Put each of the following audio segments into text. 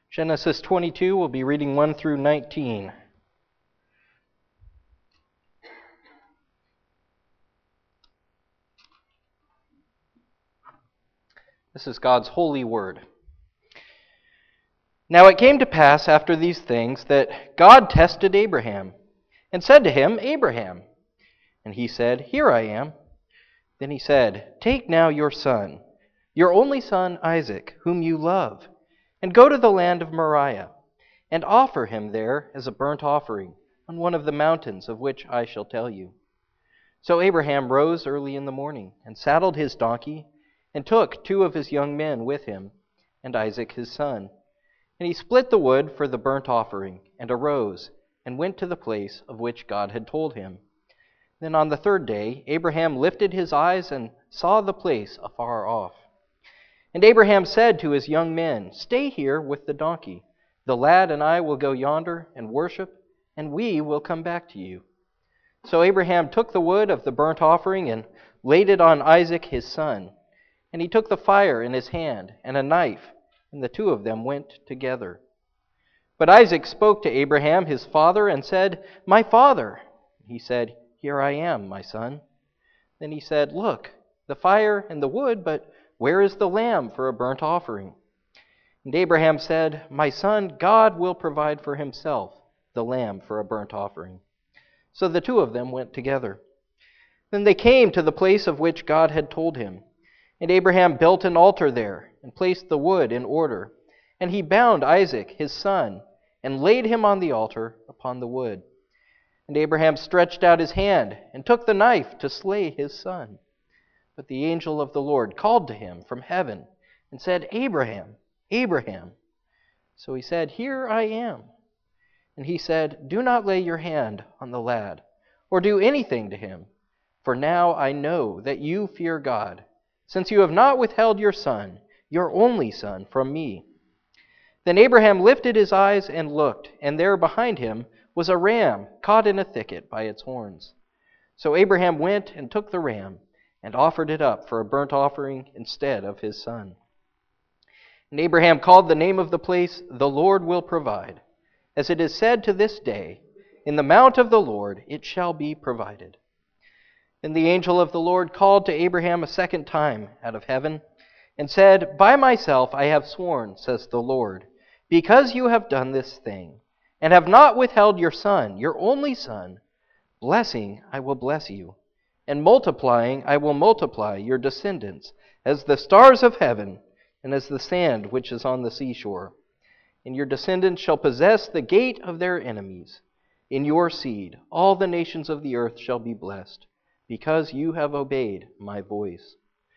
Genesis 22, we'll be reading 1 through 19. This is God's holy word. Now it came to pass after these things that God tested Abraham and said to him, Abraham. And he said, Here I am. Then he said, Take now your son, your only son Isaac, whom you love, and go to the land of Moriah, and offer him there as a burnt offering on one of the mountains of which I shall tell you. So Abraham rose early in the morning, and saddled his donkey, and took 2 of his young men with him, and Isaac his son. And he split the wood for the burnt offering, and arose, and went to the place of which God had told him. Then on the 3rd day Abraham lifted his eyes and saw the place afar off. And Abraham said to his young men, Stay here with the donkey. The lad and I will go yonder and worship, and we will come back to you. So Abraham took the wood of the burnt offering and laid it on Isaac his son. And he took the fire in his hand and a knife, and the 2 of them went together. But Isaac spoke to Abraham his father and said, My father. He said, Here I am, my son. Then he said, Look, the fire and the wood, but where is the lamb for a burnt offering? And Abraham said, My son, God will provide for himself the lamb for a burnt offering. So the 2 of them went together. Then they came to the place of which God had told him. And Abraham built an altar there, and placed the wood in order. And he bound Isaac his son, and laid him on the altar upon the wood. And Abraham stretched out his hand, and took the knife to slay his son. But the angel of the Lord called to him from heaven, and said, Abraham, Abraham. So he said, Here I am. And he said, Do not lay your hand on the lad, or do anything to him. For now I know that you fear God, since you have not withheld your son, your only son, from me. Then Abraham lifted his eyes and looked, and there behind him was a ram caught in a thicket by its horns. So Abraham went and took the ram, and offered it up for a burnt offering instead of his son. And Abraham called the name of the place, The Lord Will Provide. As it is said to this day, In the mount of the Lord it shall be provided. Then the angel of the Lord called to Abraham a second time out of heaven, and said, By myself I have sworn, says the Lord, because you have done this thing, and have not withheld your son, your only son, blessing I will bless you, and multiplying I will multiply your descendants as the stars of heaven, and as the sand which is on the seashore. And your descendants shall possess the gate of their enemies. In your seed all the nations of the earth shall be blessed, because you have obeyed my voice.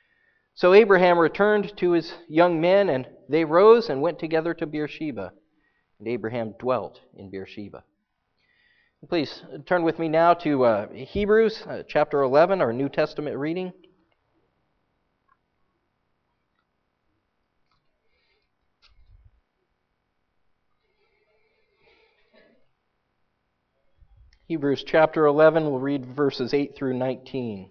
So Abraham returned to his young men, and they rose and went together to Beersheba. And Abraham dwelt in Beersheba. Please turn with me now to Hebrews chapter 11, our New Testament reading. Hebrews chapter 11, we'll read verses 8 through 19.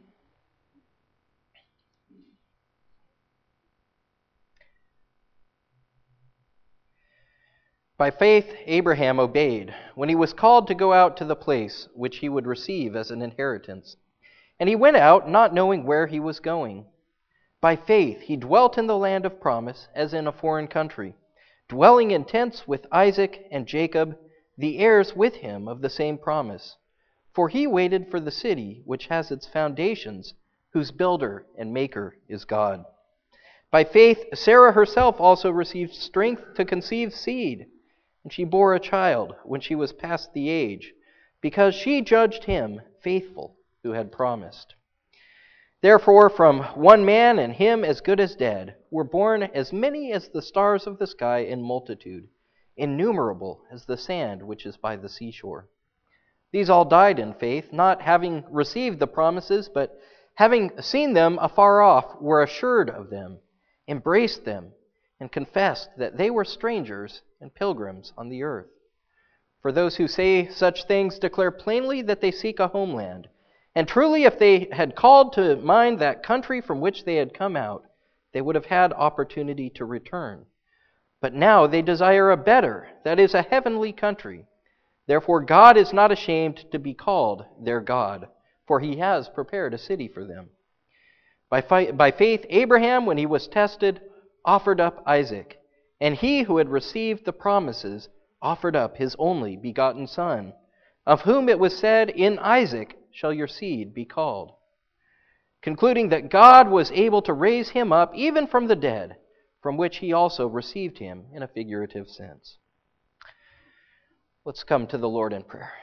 By faith Abraham obeyed when he was called to go out to the place which he would receive as an inheritance. And he went out not knowing where he was going. By faith he dwelt in the land of promise as in a foreign country, dwelling in tents with Isaac and Jacob, the heirs with him of the same promise. For he waited for the city which has its foundations, whose builder and maker is God. By faith Sarah herself also received strength to conceive seed, and she bore a child when she was past the age, because she judged him faithful who had promised. Therefore from one man, and him as good as dead, were born as many as the stars of the sky in multitude, innumerable as the sand which is by the seashore. These all died in faith, not having received the promises, but having seen them afar off, were assured of them, embraced them, and confessed that they were strangers and pilgrims on the earth. For those who say such things declare plainly that they seek a homeland. And truly, if they had called to mind that country from which they had come out, they would have had opportunity to return. But now they desire a better, that is, a heavenly country. Therefore God is not ashamed to be called their God, for He has prepared a city for them. By faith Abraham, when he was tested, offered up Isaac, and he who had received the promises offered up his only begotten son, of whom it was said, In Isaac shall your seed be called. Concluding that God was able to raise him up even from the dead, from which he also received him in a figurative sense. Let's come to the Lord in prayer.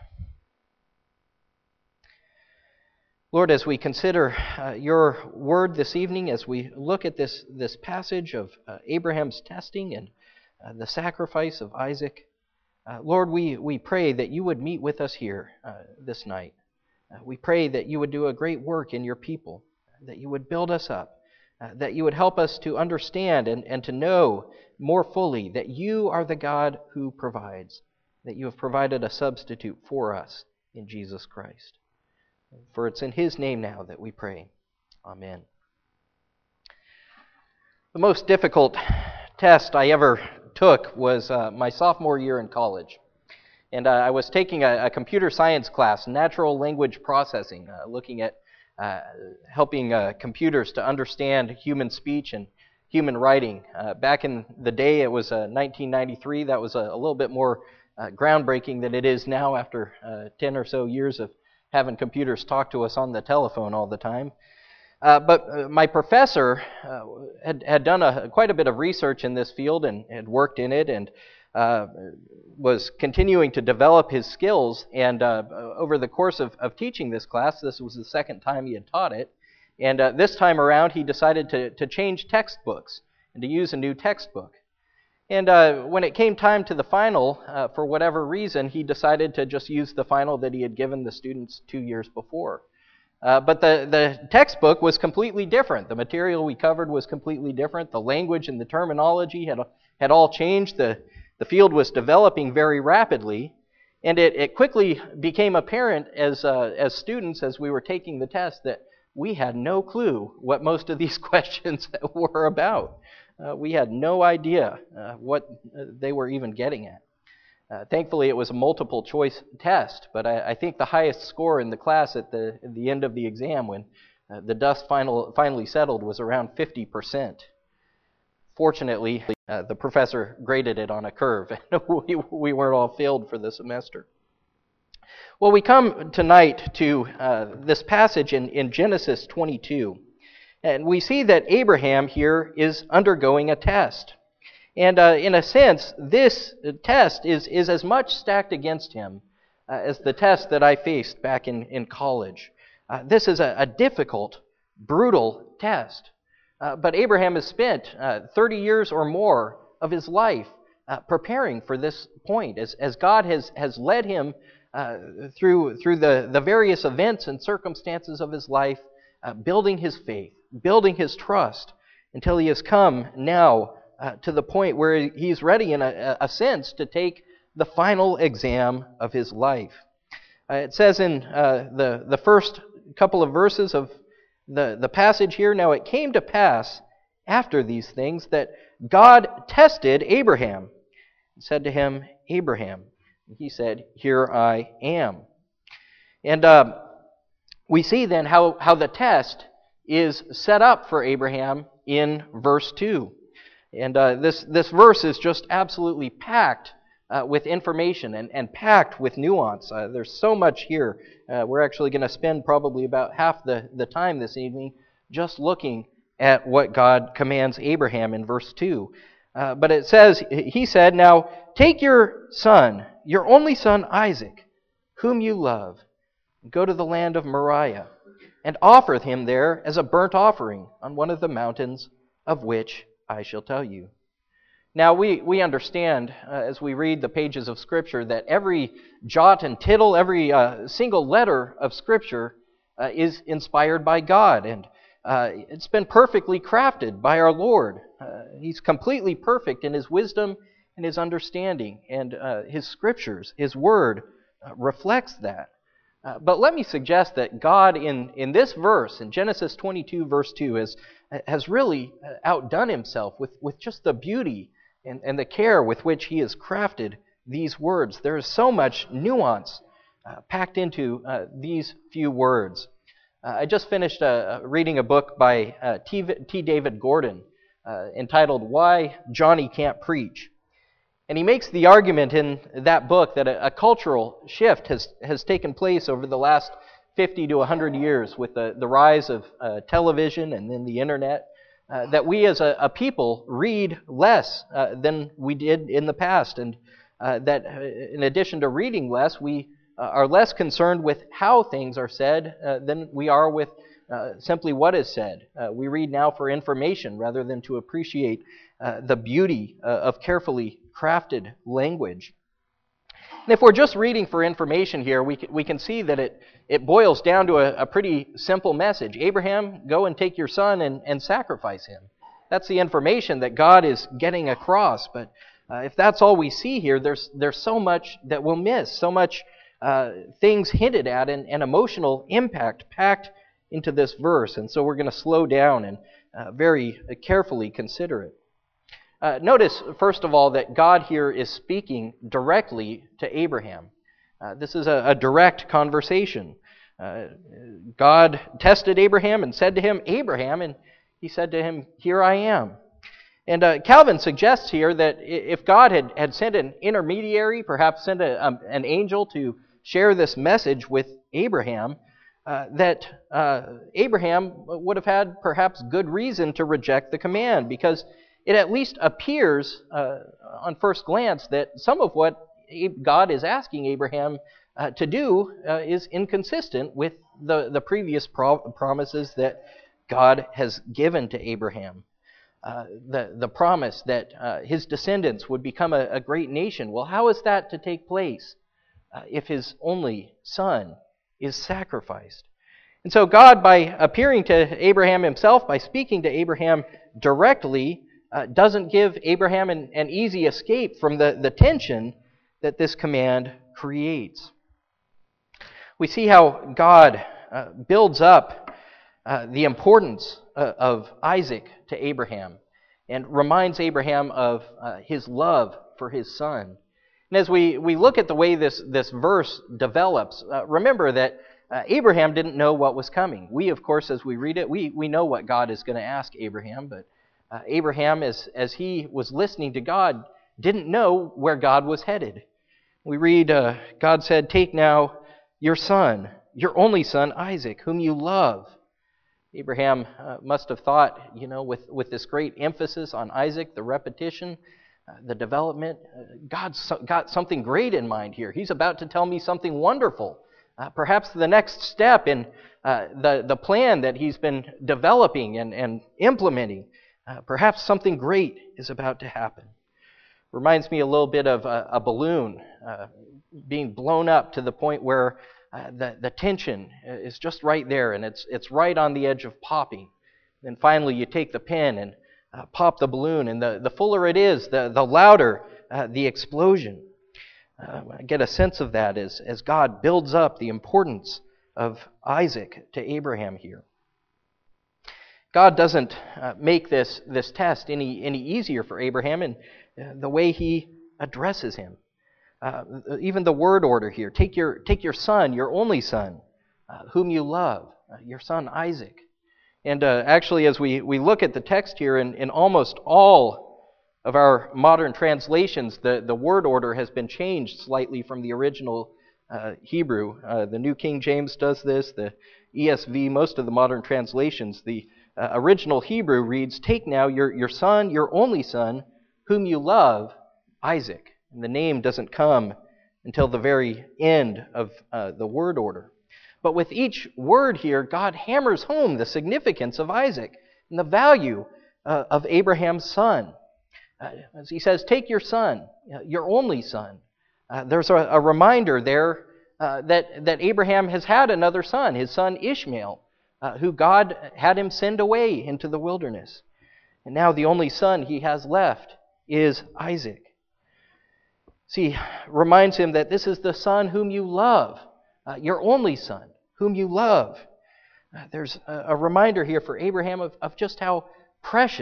Lord, as we consider your word this evening, as we look at this passage of Abraham's testing and the sacrifice of Isaac, Lord, we pray that you would meet with us here this night. We pray that you would do a great work in your people, that you would build us up, that you would help us to understand and to know more fully that you are the God who provides, that you have provided a substitute for us in Jesus Christ. For it's in His name now that we pray. Amen. The most difficult test I ever took was my sophomore year in college. And I was taking a computer science class, natural language processing, looking at helping computers to understand human speech and human writing. Back in the day, it was 1993. That was a little bit more groundbreaking than it is now after 10 or so years of having computers talk to us on the telephone all the time. But my professor had done quite a bit of research in this field and had worked in it and was continuing to develop his skills. And over the course of teaching this class, this was the second time he had taught it, and this time around he decided to change textbooks and to use a new textbook. And when it came time to the final, for whatever reason, he decided to just use the final that he had given the students 2 years before. But the textbook was completely different. The material we covered was completely different. The language and the terminology had all changed. The field was developing very rapidly. And it quickly became apparent as students, as we were taking the test, that we had no clue what most of these questions were about. We had no idea what they were even getting at. Thankfully, it was a multiple choice test, but I think the highest score in the class at the end of the exam, when the dust finally settled, was around 50%. Fortunately, the professor graded it on a curve, and we weren't all failed for the semester. Well, we come tonight to this passage in Genesis 22. And we see that Abraham here is undergoing a test. And in a sense, this test is as much stacked against him as the test that I faced back in college. This is a difficult, brutal test. But Abraham has spent 30 years or more of his life preparing for this point, as God has led him through the various events and circumstances of his life, building his faith, building his trust, until he has come now to the point where he's ready, in a sense, to take the final exam of his life. It says in the first couple of verses of the passage here, Now it came to pass after these things that God tested Abraham and said to him, Abraham. And he said, Here I am. And we see then how the test is set up for Abraham in verse 2. And this verse is just absolutely packed with information and packed with nuance. There's so much here. We're actually going to spend probably about half the time this evening just looking at what God commands Abraham in verse 2. But it says, he said, Now take your son, your only son Isaac, whom you love, and go to the land of Moriah, and offer him there as a burnt offering on one of the mountains of which I shall tell you. Now, we understand as we read the pages of Scripture that every jot and tittle, every single letter of Scripture is inspired by God, and it's been perfectly crafted by our Lord. He's completely perfect in His wisdom and His understanding, and His Scriptures, His Word, reflects that. But let me suggest that God in this verse, in Genesis 22, verse 2, has really outdone Himself with just the beauty and the care with which he has crafted these words. There is so much nuance packed into these few words. I just finished reading a book by T. David Gordon entitled Why Johnny Can't Preach. And he makes the argument in that book that a cultural shift has taken place over the last 50 to 100 years with the rise of television and then the internet, that we as a people read less than we did in the past, and that in addition to reading less, we are less concerned with how things are said than we are with simply what is said. We read now for information rather than to appreciate the beauty of carefully crafted language. And if we're just reading for information here, we can see that it boils down to a pretty simple message. Abraham, go and take your son and sacrifice him. That's the information that God is getting across. But if that's all we see here, there's so much that we'll miss, so much things hinted at and emotional impact packed into this verse. And so we're going to slow down and very carefully consider it. Notice, first of all, that God here is speaking directly to Abraham. This is a direct conversation. God tested Abraham and said to him, Abraham, and he said to him, here I am. And Calvin suggests here that if God had sent an intermediary, perhaps sent an angel to share this message with Abraham, that Abraham would have had perhaps good reason to reject the command, because it at least appears on first glance that some of what God is asking Abraham to do is inconsistent with the previous promises that God has given to Abraham. The promise that his descendants would become a great nation. Well, how is that to take place if his only son is sacrificed? And so God, by appearing to Abraham himself, by speaking to Abraham directly, doesn't give Abraham an easy escape from the tension that this command creates. We see how God builds up the importance of Isaac to Abraham and reminds Abraham of his love for his son. And as we look at the way this verse develops, remember that Abraham didn't know what was coming. We, of course, as we read it, we know what God is going to ask Abraham, but Abraham, as he was listening to God, didn't know where God was headed. We read, God said, take now your son, your only son, Isaac, whom you love. Abraham must have thought, with this great emphasis on Isaac, the repetition, the development, God's got something great in mind here. He's about to tell me something wonderful. Perhaps the next step in the plan that he's been developing and implementing. Perhaps something great is about to happen. Reminds me a little bit of a balloon being blown up to the point where the tension is just right there, and it's right on the edge of popping. Then finally you take the pin and pop the balloon, and the fuller it is, the louder the explosion. I get a sense of that as God builds up the importance of Isaac to Abraham here. God doesn't make this test any easier for Abraham in the way he addresses him. Even the word order here, take your son, your only son, whom you love, your son Isaac. And actually, as we look at the text here, in almost all of our modern translations, the word order has been changed slightly from the original Hebrew. The New King James does this, the ESV, most of the modern translations, the original Hebrew reads, take now your son, your only son, whom you love, Isaac. And the name doesn't come until the very end of the word order. But with each word here, God hammers home the significance of Isaac and the value of Abraham's son. As he says, take your son, your only son. There's a reminder there that Abraham has had another son, his son Ishmael, who God had him send away into the wilderness. And now the only son he has left is Isaac. See, reminds him that this is the son whom you love, your only son, whom you love. There's a reminder here for Abraham of just how precious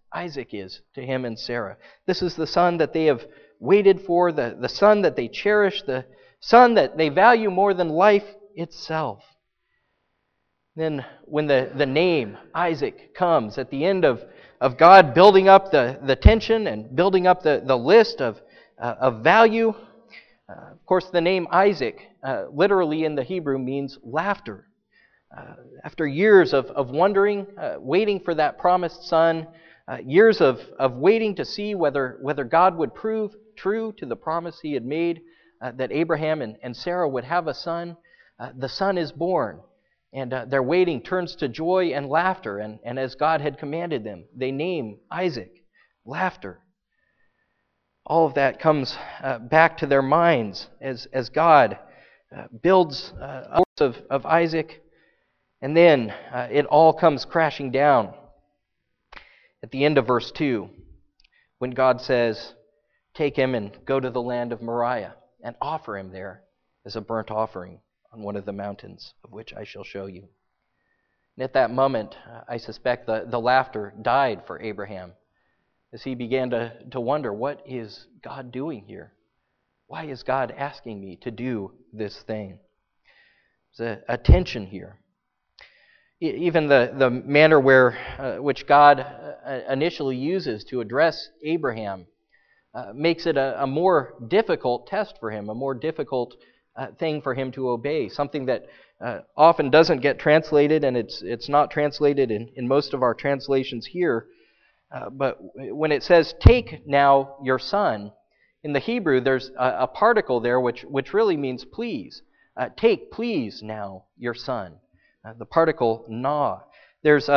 Isaac is to him and Sarah. This is the son that they have waited for, the son that they cherish, the son that they value more than life itself. Then when the name Isaac comes at the end of God building up the tension and building up the list of value, of course the name Isaac literally in the Hebrew means laughter. After years of wondering, waiting for that promised son, years of waiting to see whether God would prove true to the promise He had made, that Abraham and Sarah would have a son, the son is born. And their waiting turns to joy and laughter. And as God had commanded them, they name Isaac, laughter. All of that comes back to their minds as God builds a house of Isaac. And then it all comes crashing down at the end of verse 2, when God says, take him and go to the land of Moriah and offer him there as a burnt offering on one of the mountains of which I shall show you. And at that moment, I suspect the laughter died for Abraham as he began to wonder, what is God doing here? Why is God asking me to do this thing? There's a tension here. Even the manner which God initially uses to address Abraham makes it a more difficult test for him, a more difficult thing for him to obey, something that often doesn't get translated, and it's not translated in most of our translations here. But when it says, take now your son, in the Hebrew there's a particle there which really means please. Take, please, now your son. The particle na. There's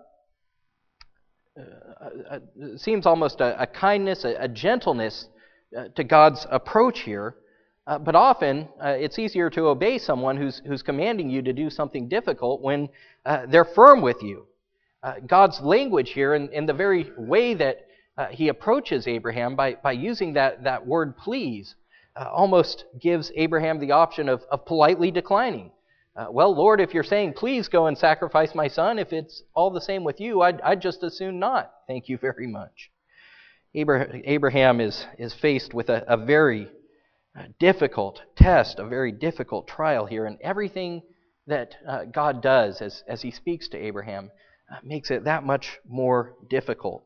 seems almost a kindness, a gentleness to God's approach here. But often it's easier to obey someone who's commanding you to do something difficult when they're firm with you. God's language here, in the very way that He approaches Abraham by using that word please, almost gives Abraham the option of politely declining. Well, Lord, if you're saying, please go and sacrifice my son, if it's all the same with you, I'd just as soon not. Thank you very much. Abraham is faced with a very difficult test, a very difficult trial here, and everything that God does as He speaks to Abraham makes it that much more difficult.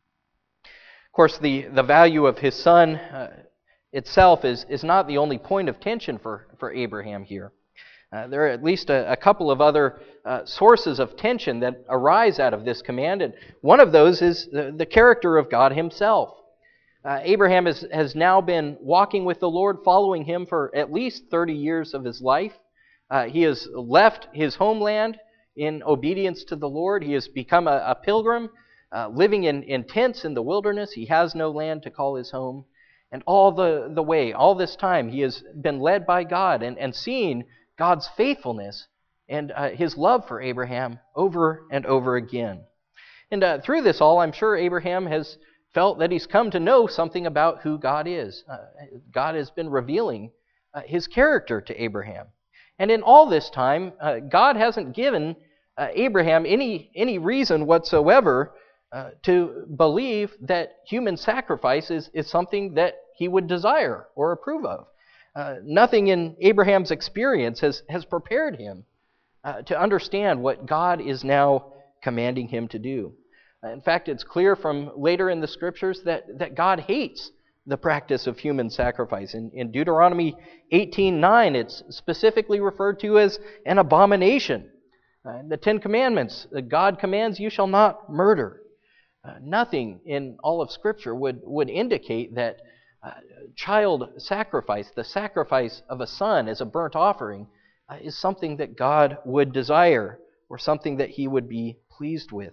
Of course, the value of his son itself is not the only point of tension for Abraham here. There are at least a couple of other sources of tension that arise out of this command, and one of those is the character of God Himself. Abraham has now been walking with the Lord, following Him for at least 30 years of his life. He has left his homeland in obedience to the Lord. He has become a pilgrim, living in tents in the wilderness. He has no land to call his home. And all the way, all this time, he has been led by God and seen God's faithfulness and His love for Abraham over and over again. And through this all, I'm sure Abraham has felt that he's come to know something about who God is. God has been revealing His character to Abraham. And in all this time, God hasn't given Abraham any reason whatsoever to believe that human sacrifice is something that he would desire or approve of. Nothing in Abraham's experience has prepared him to understand what God is now commanding him to do. In fact, it's clear from later in the Scriptures that God hates the practice of human sacrifice. In Deuteronomy 18:9, it's specifically referred to as an abomination. The Ten Commandments, God commands, you shall not murder. Nothing in all of Scripture would indicate that child sacrifice, the sacrifice of a son as a burnt offering, is something that God would desire or something that He would be pleased with.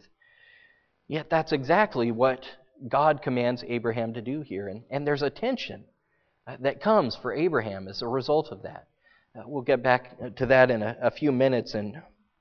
Yet that's exactly what God commands Abraham to do here. And there's a tension that comes for Abraham as a result of that. We'll get back to that in a few minutes and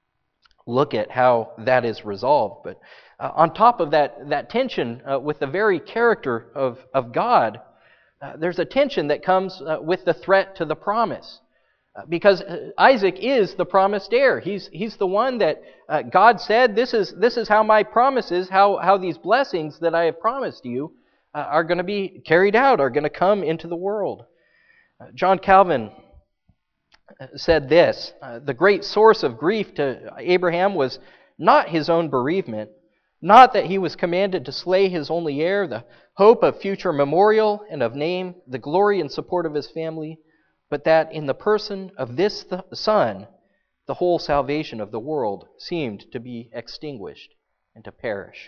look at how that is resolved. But on top of that tension with the very character of God, there's a tension that comes with the threat to the promise. Because Isaac is the promised heir. He's the one that God said, this is how my promises, how these blessings that I have promised you are going to be carried out, are going to come into the world. John Calvin said this, the great source of grief to Abraham was not his own bereavement, not that he was commanded to slay his only heir, the hope of future memorial and of name, the glory and support of his family, but that in the person of this son, the whole salvation of the world seemed to be extinguished and to perish.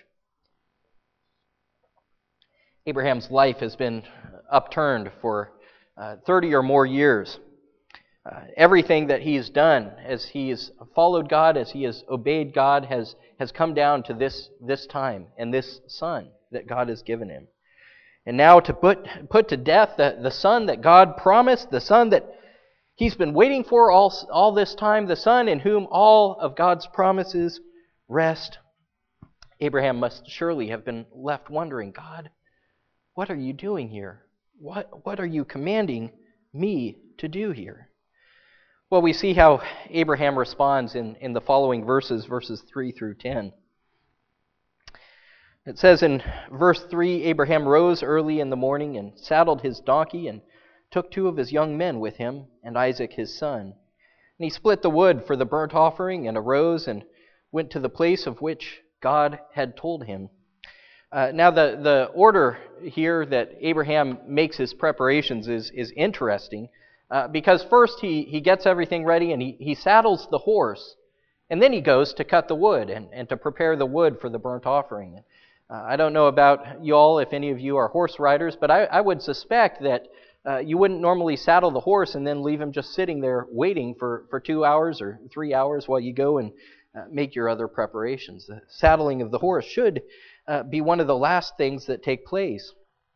Abraham's life has been upturned for 30 or more years. Everything that he's done as he has followed God, as he has obeyed God, has come down to this time and this son that God has given him. And now to put to death the son that God promised, the son that he's been waiting for all this time, the son in whom all of God's promises rest. Abraham must surely have been left wondering, God, what are you doing here? What are you commanding me to do here? Well, we see how Abraham responds in the following verses 3 through 10. It says in verse 3, Abraham rose early in the morning and saddled his donkey and took 2 of his young men with him and Isaac his son. And he split the wood for the burnt offering and arose and went to the place of which God had told him. Now the order here that Abraham makes his preparations is interesting. Because first he gets everything ready and he saddles the horse, and then he goes to cut the wood and to prepare the wood for the burnt offering. I don't know about you all, if any of you are horse riders, but I would suspect that you wouldn't normally saddle the horse and then leave him just sitting there waiting for 2 hours or 3 hours while you go and make your other preparations. The saddling of the horse should be one of the last things that take place.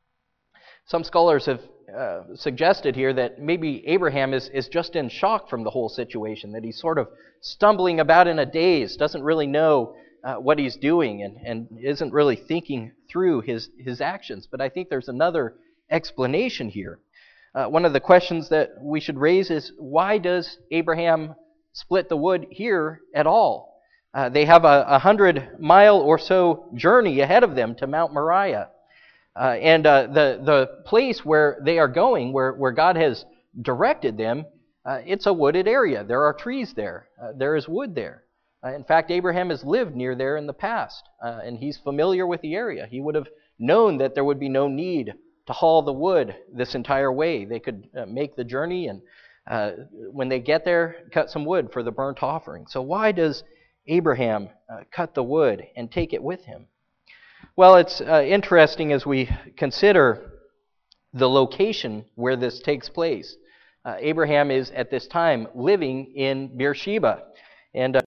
Some scholars have suggested here that maybe Abraham is just in shock from the whole situation, that he's sort of stumbling about in a daze, doesn't really know what he's doing and isn't really thinking through his actions. But I think there's another explanation here. One of the questions that we should raise is, why does Abraham split the wood here at all? They have a 100-mile or so journey ahead of them to Mount Moriah. And the place where they are going, where God has directed them, it's a wooded area. There are trees there. There is wood there. In fact, Abraham has lived near there in the past, and he's familiar with the area. He would have known that there would be no need to haul the wood this entire way. They could make the journey and when they get there, cut some wood for the burnt offering. So why does Abraham cut the wood and take it with him? Well, it's interesting as we consider the location where this takes place. Abraham is at this time living in Beersheba, and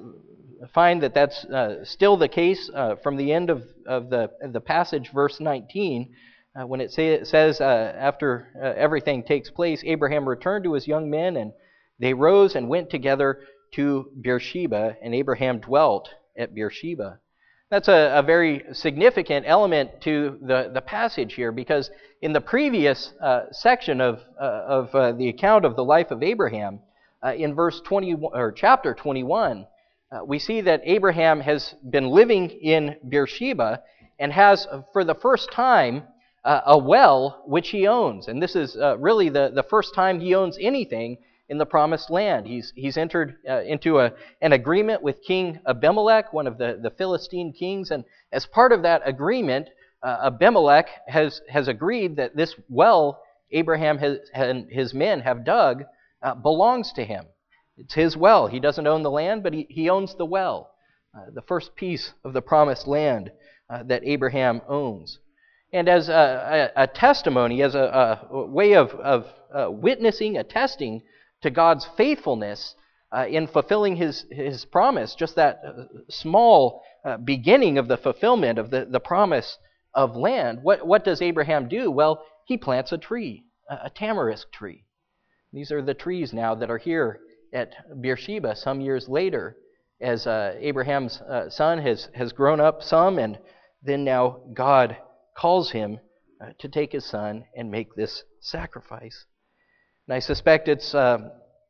find that that's still the case from the end of the passage, verse 19, when it says after everything takes place, Abraham returned to his young men, and they rose and went together to Beersheba, and Abraham dwelt at Beersheba. That's a very significant element to the passage here, because in the previous section of the account of the life of Abraham, in verse 20 or chapter 21, we see that Abraham has been living in Beersheba and has, for the first time, a well which he owns. And this is really the first time he owns anything in the promised land. He's entered into an agreement with King Abimelech, one of the Philistine kings, and as part of that agreement, Abimelech has agreed that this well Abraham and his men have dug belongs to him. It's his well. He doesn't own the land, but he owns the well, the first piece of the promised land that Abraham owns. And as a testimony, as a way of witnessing, attesting to God's faithfulness in fulfilling his promise, just that small beginning of the fulfillment of the promise of land, what does Abraham do? Well, he plants a tree, a tamarisk tree. These are the trees now that are here at Beersheba some years later, as Abraham's son has grown up some, and then now God calls him to take his son and make this sacrifice. And I suspect it's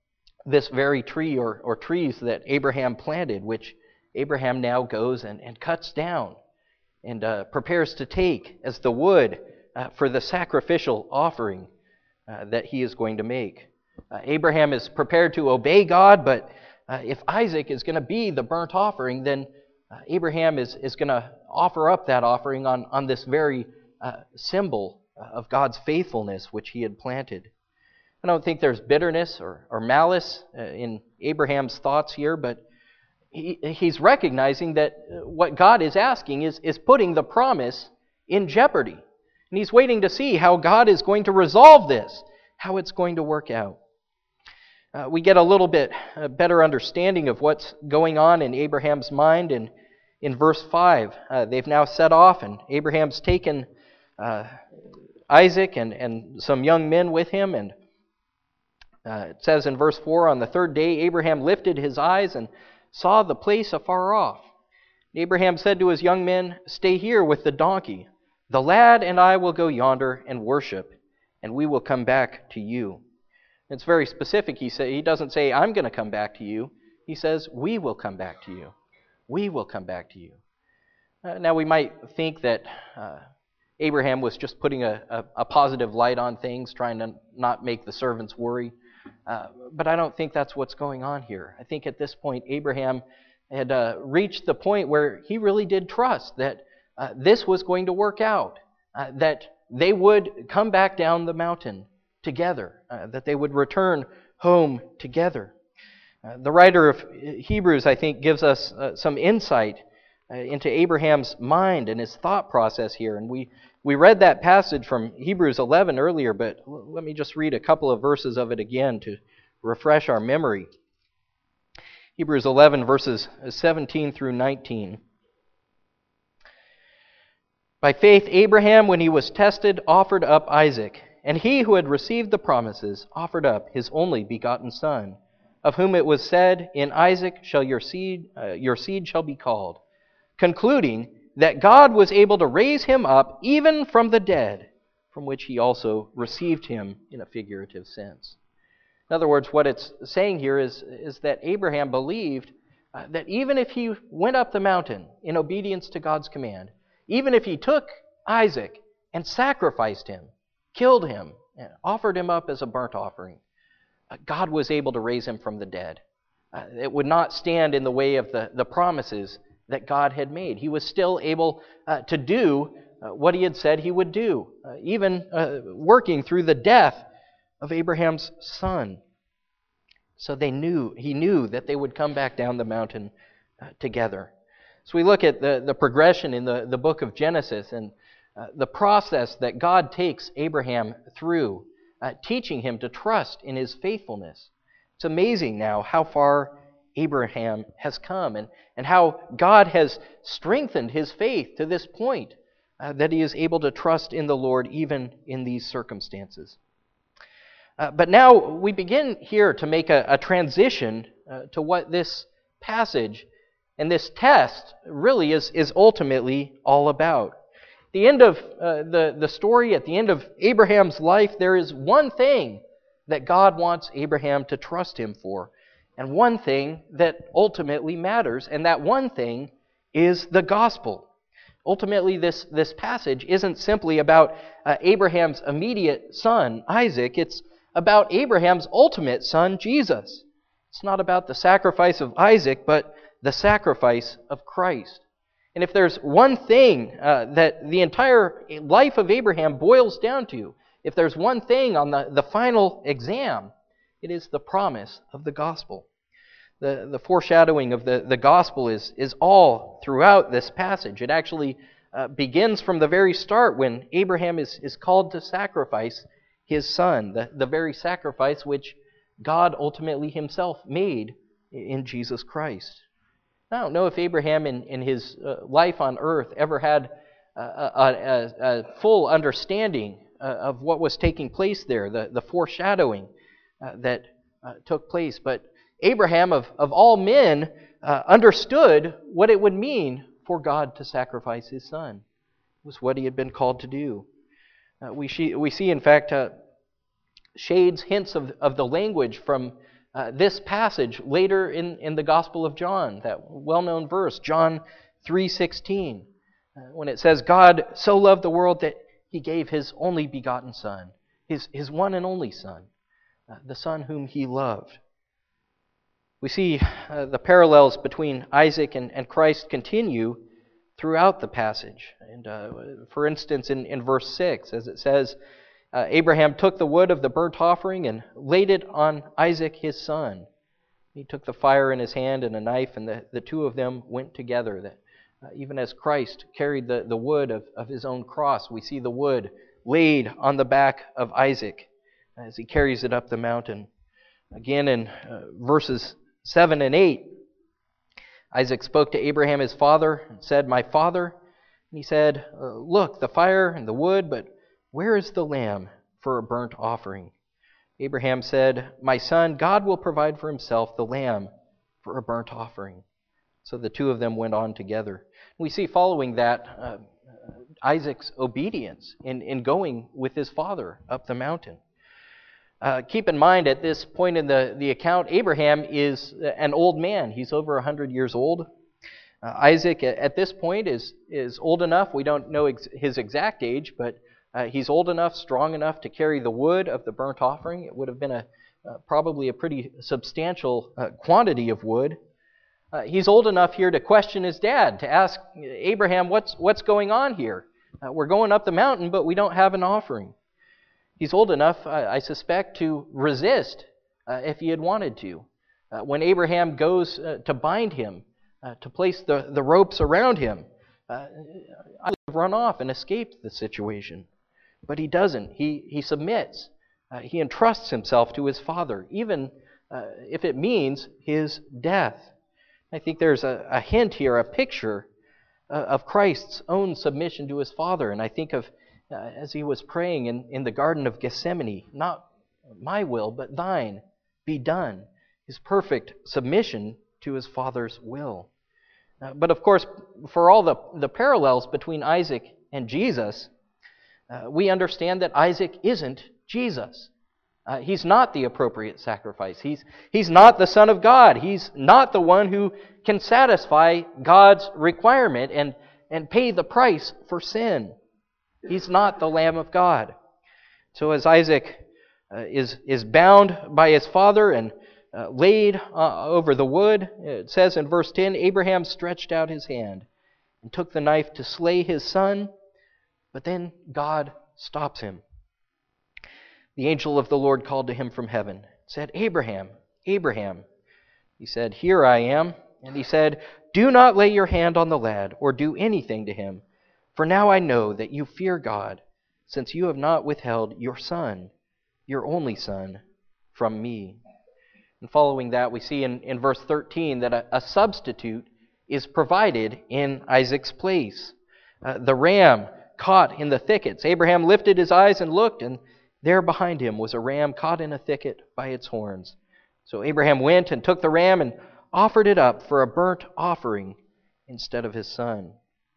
this very tree or trees that Abraham planted, which Abraham now goes and cuts down and prepares to take as the wood for the sacrificial offering that he is going to make. Abraham is prepared to obey God, but if Isaac is going to be the burnt offering, then Abraham is going to offer up that offering on this very symbol of God's faithfulness which he had planted. I don't think there's bitterness or malice in Abraham's thoughts here, but he's recognizing that what God is asking is putting the promise in jeopardy. And he's waiting to see how God is going to resolve this, how it's going to work out. We get a little bit better understanding of what's going on in Abraham's mind in verse 5. They've now set off, and Abraham's taken Isaac and some young men with him. And it says in verse 4, on the third day Abraham lifted his eyes and saw the place afar off. Abraham said to his young men, "Stay here with the donkey. The lad and I will go yonder and worship, and we will come back to you." It's very specific. He doesn't say, "I'm going to come back to you." He says, "We will come back to you. We will come back to you." Now we might think that Abraham was just putting a positive light on things, trying to not make the servants worry. But I don't think that's what's going on here. I think at this point Abraham had reached the point where he really did trust that this was going to work out, that they would come back down the mountain together, that they would return home together. The writer of Hebrews, I think, gives us some insight into Abraham's mind and his thought process here. And we read that passage from Hebrews 11 earlier, but let me just read a couple of verses of it again to refresh our memory. Hebrews 11, verses 17 through 19. By faith Abraham, when he was tested, offered up Isaac, and he who had received the promises offered up his only begotten son, of whom it was said, "In Isaac shall your seed shall be called," concluding that God was able to raise him up even from the dead, from which he also received him in a figurative sense. In other words, what it's saying here is that Abraham believed that even if he went up the mountain in obedience to God's command, even if he took Isaac and sacrificed him, killed him, and offered him up as a burnt offering, God was able to raise him from the dead. It would not stand in the way of the promises that God had made. He was still able to do what he had said he would do, even working through the death of Abraham's son. So he knew that they would come back down the mountain together. So we look at the progression in the book of Genesis and the process that God takes Abraham through, teaching him to trust in his faithfulness. It's amazing now how far Abraham has come and how God has strengthened his faith to this point that he is able to trust in the Lord even in these circumstances. But now we begin here to make a transition to what this passage and this test really is ultimately all about. At the end of the story, at the end of Abraham's life, there is one thing that God wants Abraham to trust him for, and one thing that ultimately matters, and that one thing is the gospel. Ultimately, this passage isn't simply about Abraham's immediate son, Isaac. It's about Abraham's ultimate son, Jesus. It's not about the sacrifice of Isaac, but the sacrifice of Christ. And if there's one thing that the entire life of Abraham boils down to, if there's one thing on the final exam, it is the promise of the gospel. The foreshadowing of the gospel is all throughout this passage. It actually begins from the very start when Abraham is called to sacrifice his son, the very sacrifice which God ultimately himself made in Jesus Christ. I don't know if Abraham in his life on earth ever had a full understanding of what was taking place there, the foreshadowing that took place. But Abraham, of all men, understood what it would mean for God to sacrifice his son. It was what he had been called to do. We see, in fact, shades, hints of the language from this passage later in the Gospel of John, that well-known verse, John 3:16, when it says, God so loved the world that He gave His only begotten Son, His one and only Son, the Son whom He loved. We see the parallels between Isaac and Christ continue throughout the passage. And for instance, in verse 6, as it says, Abraham took the wood of the burnt offering and laid it on Isaac his son. He took the fire in his hand and a knife, and the two of them went together. That even as Christ carried the wood of His own cross, we see the wood laid on the back of Isaac as he carries it up the mountain. Again, in verses 7 and 8, Isaac spoke to Abraham his father and said, My father. And he said, Look, the fire and the wood, but where is the lamb for a burnt offering? Abraham said, My son, God will provide for Himself the lamb for a burnt offering. So the two of them went on together. We see following that Isaac's obedience in going with his father up the mountain. Keep in mind, at this point in the account, Abraham is an old man. He's over 100 years old. Isaac, at this point, is old enough. We don't know his exact age, but he's old enough, strong enough to carry the wood of the burnt offering. It would have been probably a pretty substantial quantity of wood. He's old enough here to question his dad, to ask Abraham, what's going on here? We're going up the mountain, but we don't have an offering. He's old enough, I suspect, to resist if he had wanted to. When Abraham goes to bind him, to place the ropes around him, I would have run off and escaped the situation. But he doesn't. He submits. He entrusts himself to his father, even if it means his death. I think there's a hint here, a picture of Christ's own submission to His Father. And I think of as He was praying in the Garden of Gethsemane, not my will, but thine be done. His perfect submission to His Father's will. But of course, for all the parallels between Isaac and Jesus, we understand that Isaac isn't Jesus. He's not the appropriate sacrifice. He's not the Son of God. He's not the one who can satisfy God's requirement and pay the price for sin. He's not the Lamb of God. So as Isaac is bound by his father and laid over the wood, it says in verse 10, Abraham stretched out his hand and took the knife to slay his son, but then God stops him. The angel of the Lord called to him from heaven, said, Abraham, Abraham. He said, Here I am. And he said, Do not lay your hand on the lad or do anything to him, for now I know that you fear God, since you have not withheld your son, your only son, from me. And following that, we see in verse 13 that a substitute is provided in Isaac's place. The ram caught in the thickets. Abraham lifted his eyes and looked, and there behind him was a ram caught in a thicket by its horns. So Abraham went and took the ram and offered it up for a burnt offering instead of his son.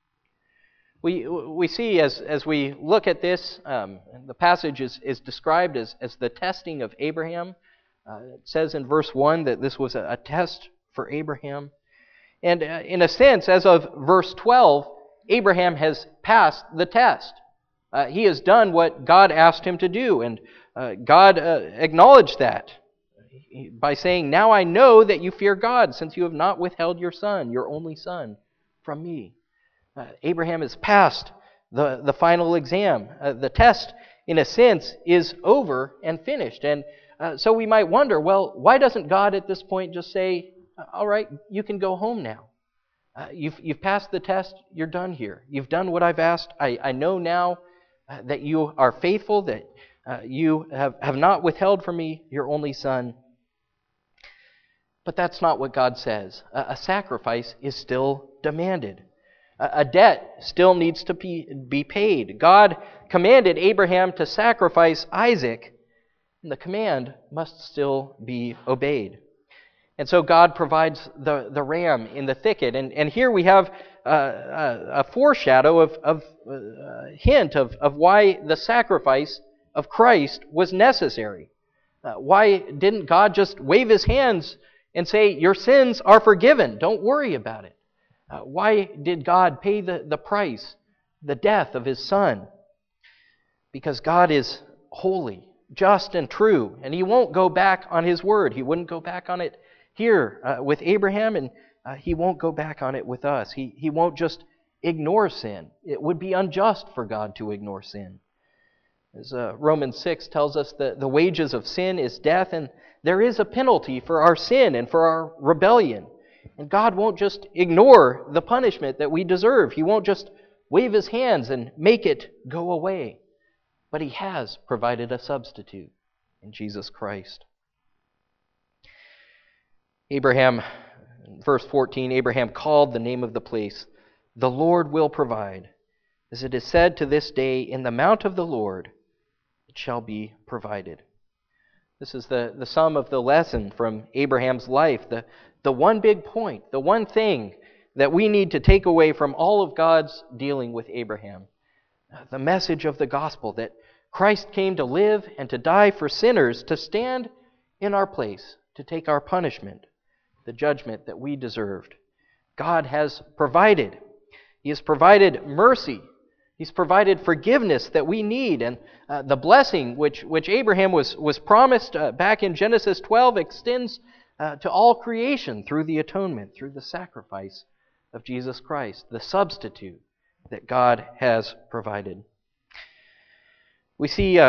We see as we look at this, the passage is described as the testing of Abraham. It says in verse 1 that this was a test for Abraham. And in a sense, as of verse 12, Abraham has passed the test. He has done what God asked him to do, and God acknowledged that by saying, Now I know that you fear God, since you have not withheld your son, your only son, from me. Abraham has passed the final exam. The test, in a sense, is over and finished. And so we might wonder, well, why doesn't God at this point just say, all right, you can go home now. You've passed the test. You're done here. You've done what I've asked. I know now that you are faithful, that you have not withheld from me your only son. But that's not what God says. A sacrifice is still demanded. A debt still needs to be paid. God commanded Abraham to sacrifice Isaac, and the command must still be obeyed. And so God provides the ram in the thicket. And here we have a foreshadow of a hint of why the sacrifice of Christ was necessary. Why didn't God just wave his hands and say, your sins are forgiven, don't worry about it? Why did God pay the price, the death of his Son? Because God is holy, just, and true, and he won't go back on his word. He wouldn't go back on it here with Abraham, and he won't go back on it with us. He won't just ignore sin. It would be unjust for God to ignore sin. As Romans 6 tells us, the wages of sin is death, and there is a penalty for our sin and for our rebellion. And God won't just ignore the punishment that we deserve. He won't just wave his hands and make it go away. But he has provided a substitute in Jesus Christ. Abraham, verse 14, Abraham called the name of the place, "The Lord will provide." As it is said to this day, "In the mount of the Lord it shall be provided." This is the sum of the lesson from Abraham's life, the one big point, the one thing that we need to take away from all of God's dealing with Abraham. The message of the gospel that Christ came to live and to die for sinners, to stand in our place, to take our punishment, the judgment that we deserved. God has provided. He has provided mercy. He's provided forgiveness that we need. And the blessing which Abraham was promised back in Genesis 12 extends to all creation through the atonement, through the sacrifice of Jesus Christ, the substitute that God has provided. We see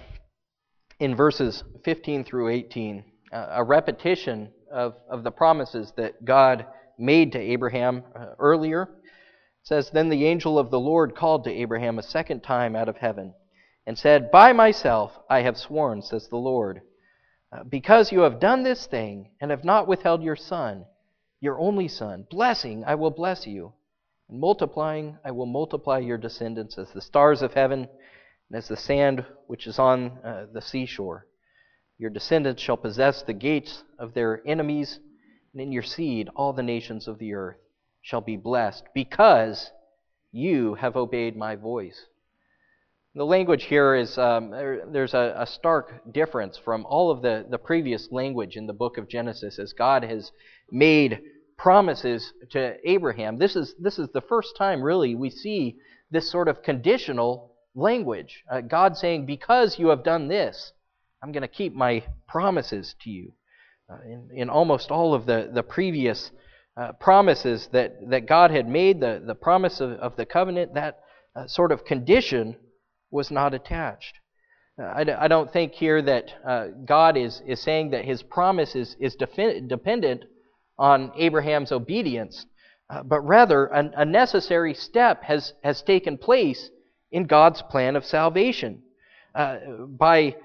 in verses 15 through 18 a repetition of the promises that God made to Abraham earlier. It says, "Then the angel of the Lord called to Abraham a second time out of heaven, and said, 'By myself I have sworn, says the Lord, because you have done this thing, and have not withheld your son, your only son, blessing I will bless you, and multiplying I will multiply your descendants as the stars of heaven, and as the sand which is on the seashore. Your descendants shall possess the gates of their enemies, and in your seed all the nations of the earth shall be blessed, because you have obeyed my voice.'" The language here is, there's a stark difference from all of the previous language in the book of Genesis, as God has made promises to Abraham. This is the first time, really, we see this sort of conditional language. God saying, because you have done this, I'm going to keep my promises to you. In almost all of the previous promises that God had made, the promise of the covenant, that sort of condition was not attached. I don't think here that God is saying that his promise is dependent on Abraham's obedience, but rather a necessary step has taken place in God's plan of salvation. By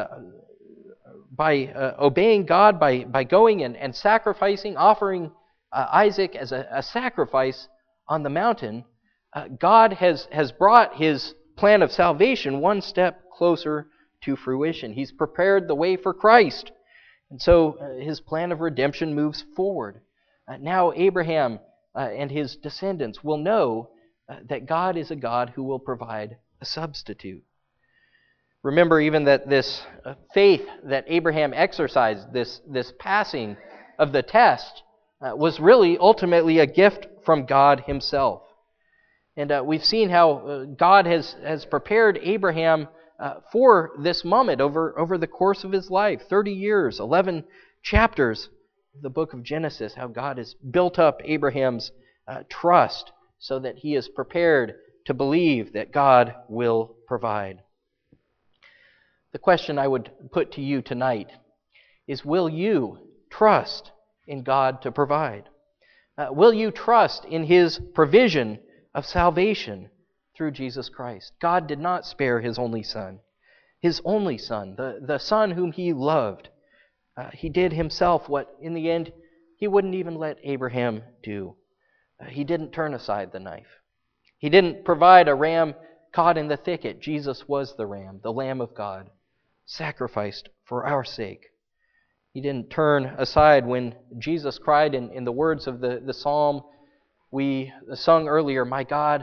obeying God, by going and sacrificing, offering Isaac as a sacrifice on the mountain, God has brought his plan of salvation one step closer to fruition. He's prepared the way for Christ. And so his plan of redemption moves forward. Now Abraham and his descendants will know that God is a God who will provide a substitute. Remember even that this faith that Abraham exercised, this passing of the test, was really ultimately a gift from God himself. And we've seen how God has prepared Abraham for this moment over the course of his life. 30 years, 11 chapters of the book of Genesis, how God has built up Abraham's trust so that he is prepared to believe that God will provide. The question I would put to you tonight is, will you trust in God to provide? Will you trust in his provision of salvation through Jesus Christ? God did not spare his only Son, the Son whom he loved. He did himself what, in the end, he wouldn't even let Abraham do. He didn't turn aside the knife. He didn't provide a ram caught in the thicket. Jesus was the ram, the Lamb of God, sacrificed for our sake. He didn't turn aside when Jesus cried in the words of the psalm we sung earlier, my God,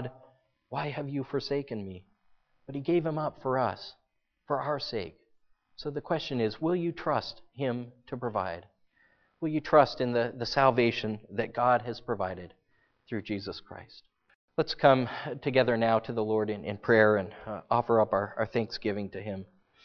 why have you forsaken me?" But he gave him up for us, for our sake, So the question is, will you trust Him to provide? Will you trust in the salvation that God has provided through Jesus Christ? Let's come together now to the Lord in prayer and offer up our thanksgiving to Him.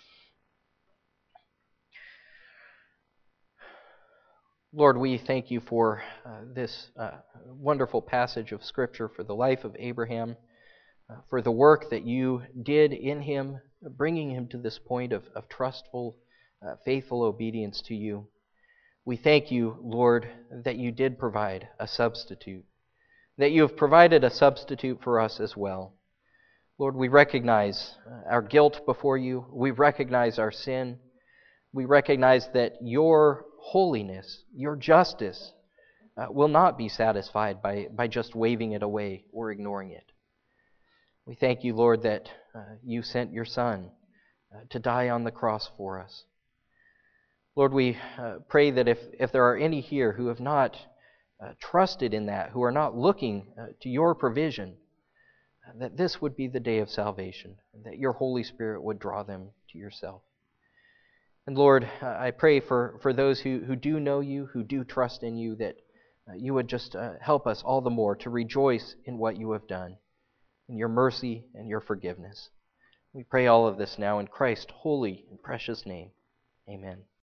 Lord, we thank you for this wonderful passage of Scripture, for the life of Abraham, for the work that you did in him, bringing him to this point of trustful, faithful obedience to you. We thank you, Lord, that you did provide a substitute, that you have provided a substitute for us as well. Lord, we recognize our guilt before you. We recognize our sin. We recognize that your holiness, your justice, will not be satisfied by just waving it away or ignoring it. We thank you, Lord, that you sent your Son to die on the cross for us. Lord, we pray that if there are any here who have not trusted in that, who are not looking to your provision, that this would be the day of salvation, that your Holy Spirit would draw them to yourself. And Lord, I pray for those who do know you, who do trust in you, that you would just help us all the more to rejoice in what you have done, in your mercy and your forgiveness. We pray all of this now in Christ's holy and precious name. Amen.